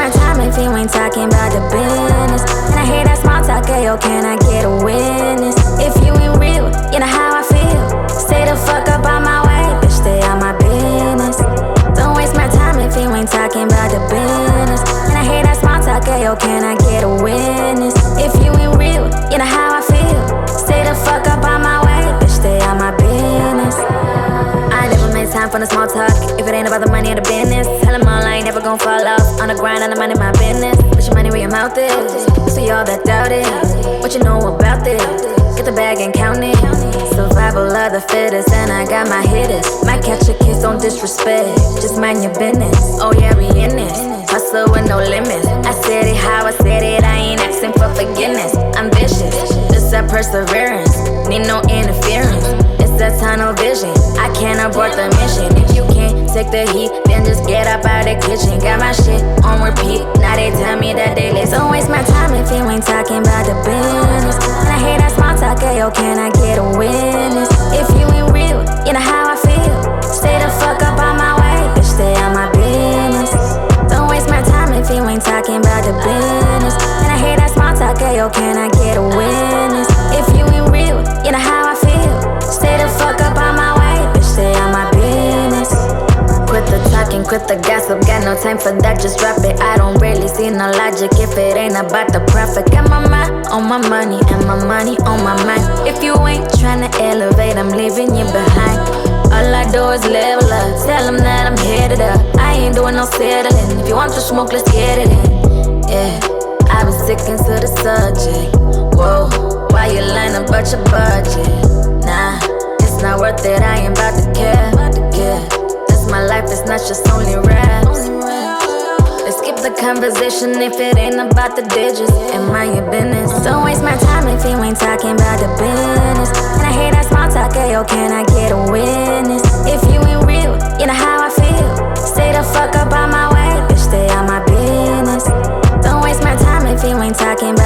my time if you ain't talking about the business. And I hear that small talk, yo, can I get a witness? If you ain't real, you know how I feel. Stay the fuck up on my way, bitch, stay out my business. Don't waste my time if you ain't talking about the business. And I hear that small talk, yo, can I get a witness? If you ain't real, you know how I feel. Stay the fuck up on my way, bitch, stay out my business. I never make time for the small talk. If it ain't about the money or the business, tell them all I ain't never gon' fall off. On the grind, on the money, my business. Put your money where your mouth is. See all that doubt it. What you know about this? Get the bag and count it. Survival of the fittest, and I got my hitters. Might catch a kiss, don't disrespect. Just mind your business. Oh yeah, we in this. Hustle with no limits. I said it how I said it. I ain't asking for forgiveness. I'm vicious. Just that perseverance. Need no interference. It's that tunnel vision. I can't abort the mission. If you can't take the heat, then just get up out the kitchen. Got my shit on repeat. Now they tell me that they listen. Don't waste my time if you ain't talking about the business. And I hear that small talk, yo, can I get a witness? If you ain't real, you know how I feel. Stay the fuck up on my way, bitch, stay out my business. Don't waste my time if you ain't talking about the business. And I hear that small talk, yo, can I get a witness? If you ain't real, you know how I feel. Stay the fuck up on my way, bitch, stay out my business. Quit the talking, quit the gossip, got no time for that, just drop it. I don't really see no logic if it ain't about the profit. Got my mind on my money and my money on my mind. If you ain't tryna elevate, I'm leaving you behind. All I do is level up, tell them that I'm headed up. I ain't doing no settling, if you want to smoke, let's get it in. Yeah, I was sticking to the subject. Whoa, why you lying about your budget? Nah, it's not worth it, I ain't about to care. Yeah, that's my life, it's not just only raps. Let's skip the conversation if it ain't about the digits. And mind your business. Don't waste my time if you ain't talking about the business. And I hear that small talk, yo, can I get a witness? If you ain't real, you know how I feel. Stay the fuck up on my way, bitch, stay out my business. Don't waste my time if you ain't talking about